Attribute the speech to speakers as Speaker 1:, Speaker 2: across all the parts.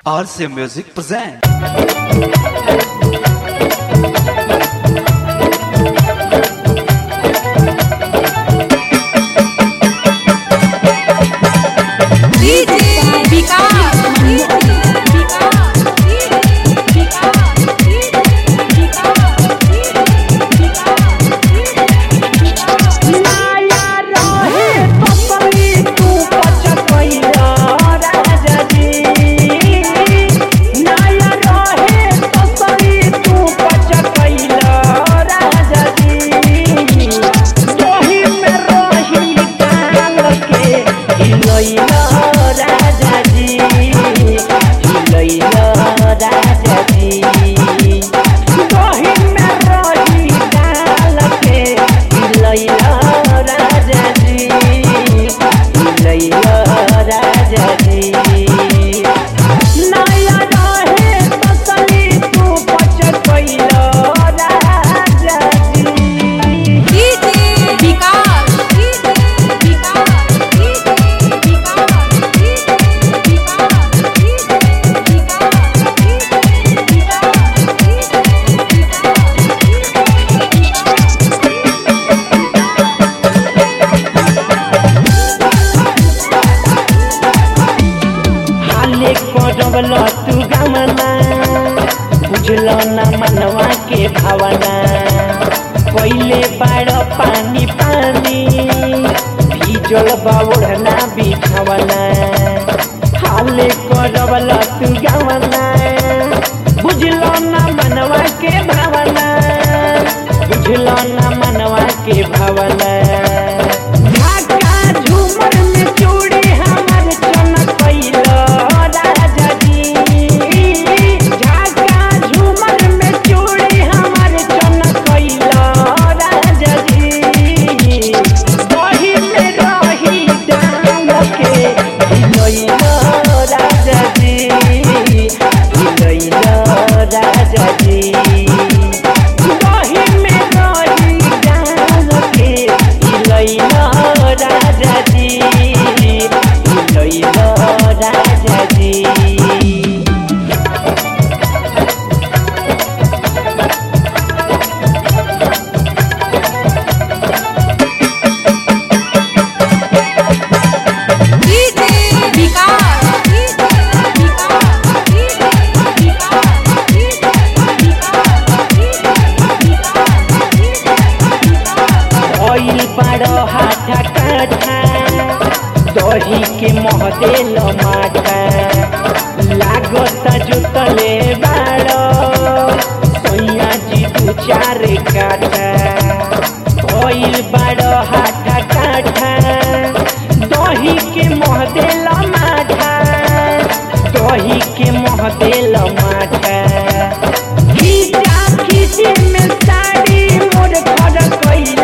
Speaker 1: RC Music present.
Speaker 2: तू गमना बुझलो न मनवा के भावना पहले बाड़ पानी पानी भीजल बावड़ना बिछवना हाले करवल तू गमना बुझलो न मनवा के भावना बुझलो न मनवा के भावना दही के महदेल माटा लागत जुतले बाड़ सैया जी दू चार काठा भइल बाड़ हाथा काठा दही के महदेल माटा दही के महदेल माटा खींचा खींची में साड़ी मोर घर कैल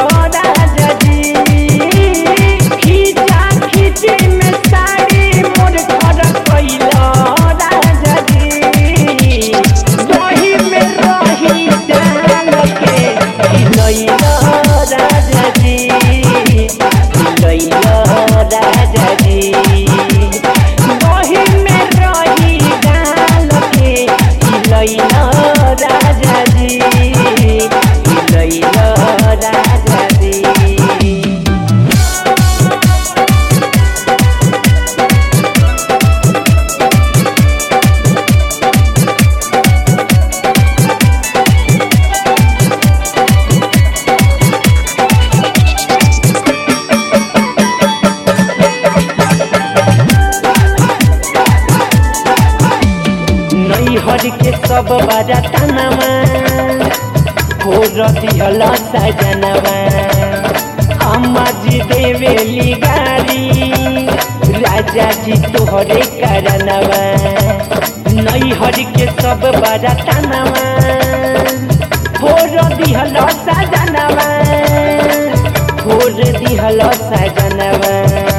Speaker 2: हर के सब बाजा तनवा हो दिहल सजनवा अम्मा जी देवेली गाड़ी राजा जी तोहरे करनवा नई हर के सब बाजा तनवा हो दिहल सजनवा हो दिहल सजनवा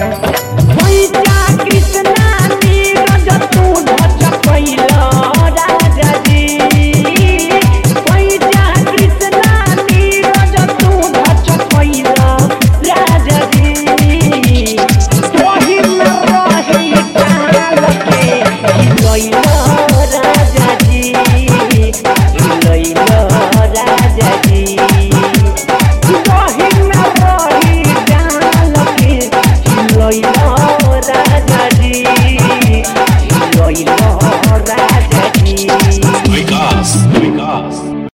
Speaker 2: कृष्णा नीरज तू ढच कैला Soy राजा जी